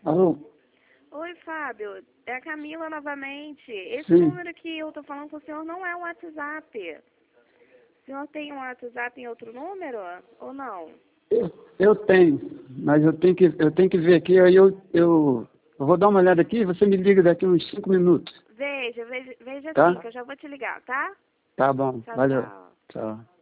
Alô? Oi, Fábio. É a Camila novamente. Esse Sim. número que eu tô falando com o senhor não é o WhatsApp. O senhor tem um WhatsApp em outro número ou não? Eu tenho, mas eu tenho que ver aqui, aí eu vou dar uma olhada aqui, você me liga daqui uns 5 minutos, Veja tá? sim, que eu já vou te ligar, tá? Tá bom, Tchau, valeu. tchau. Tchau.